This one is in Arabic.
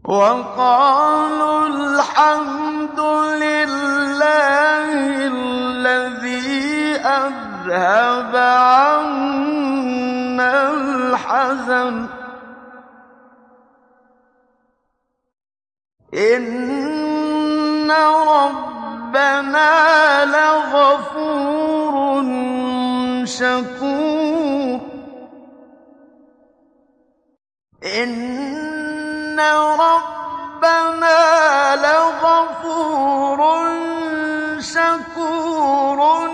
وَقَالُوا الْحَمْدُ لِلَّهِ الَّذِي أَذْهَبَ عَنَّا الْحَزَنَ ۖ إِنَّ رَبَّنَا لَغَفُورٌ شَكُورٌ